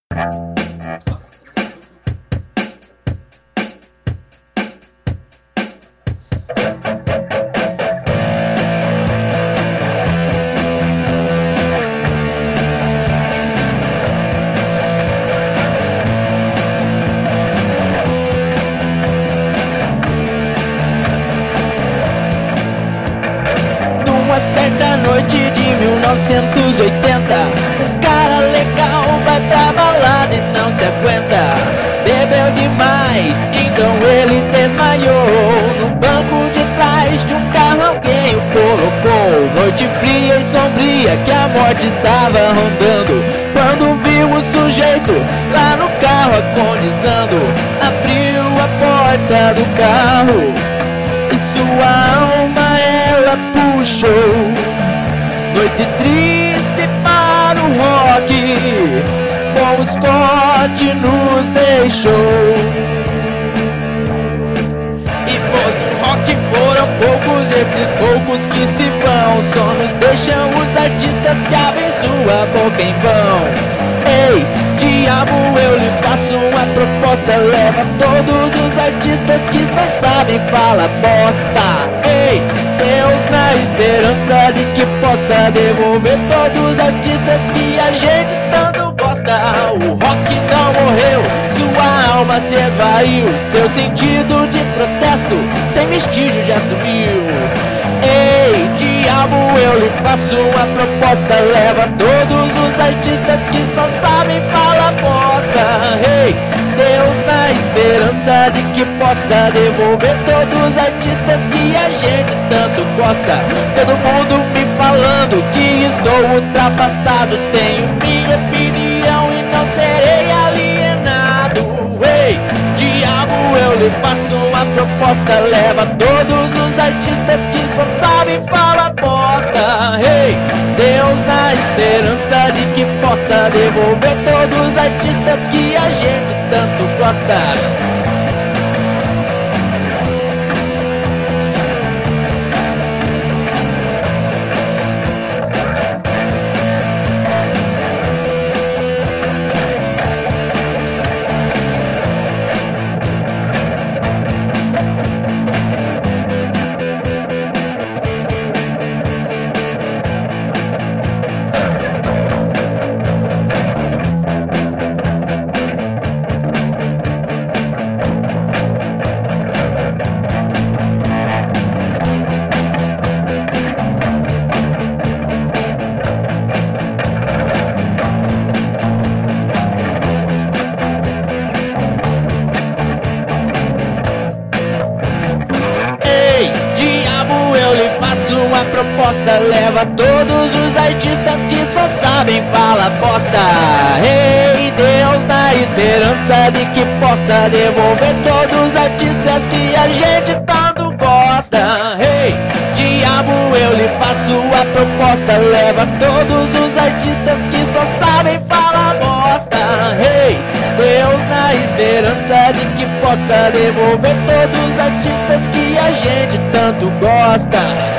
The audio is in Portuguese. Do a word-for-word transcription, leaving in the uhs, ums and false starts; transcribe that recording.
Numa certa noite de mil novecentos e oitenta, um cara legal vai pra balada e não se aguenta. Bebeu demais, então ele desmaiou. No banco de trás de um carro alguém o colocou. Noite fria e sombria que a morte estava rondando. Quando viu o sujeito lá no carro agonizando, abriu a porta do carro e sua alma ela puxou. Noite triste para o rock, Bom Scott nos deixou. E pós do rock foram poucos esses poucos que se vão. Só nos deixam os artistas que abrem sua boca em vão. Ei, diabo, eu lhe faço uma proposta. Leva todos os artistas que só sabem falar bosta. Ei, Deus, na esperança de que possa devolver todos os artistas que a gente tanto gosta. O rock não morreu, sua alma se esvaiu. Seu sentido de protesto sem vestígio já sumiu. Ei, diabo, eu lhe faço uma proposta. Leva todos os artistas que só sabem falar bosta. Ei, Deus, na esperança de que possa devolver todos os artistas que a gente tanto gosta. Todo mundo me falando que estou ultrapassado. Tenho minha opinião e não serei alienado. Ei, diabo, eu lhe faço uma proposta. Leva todos os artistas que só sabem falar bosta. Ei, Deus, na esperança de que possa devolver todos os artistas que a gente tanto gosta. Uma proposta, leva todos os artistas que só sabem falar bosta. Ei, Deus, na esperança de que possa devolver todos os artistas que a gente tanto gosta. Ei, diabo, eu lhe faço a proposta. Leva todos os artistas que só sabem falar bosta. Ei, Deus, na esperança de que possa devolver todos os artistas que a gente tanto gosta.